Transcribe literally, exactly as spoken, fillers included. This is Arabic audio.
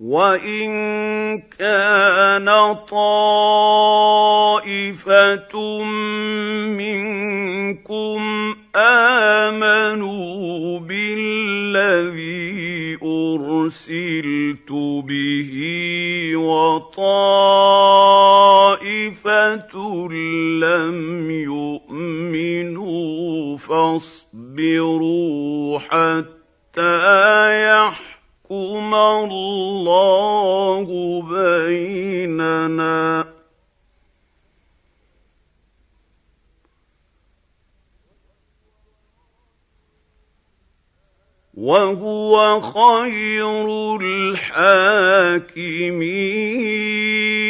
وَإِن كَانَ طَائِفَةٌ مِّنكُمْ آمَنُوا بِالَّذِي أُرْسِلْتُ بِهِ وَطَائِفَةٌ لَّمْ يُؤْمِنُوا فَاصْبِرُوا حَتَّىٰ يَحْكُمَ اللَّهُ بَيْنَنَا ۚ وَهُوَ خَيْرُ الْحَاكِمِينَ.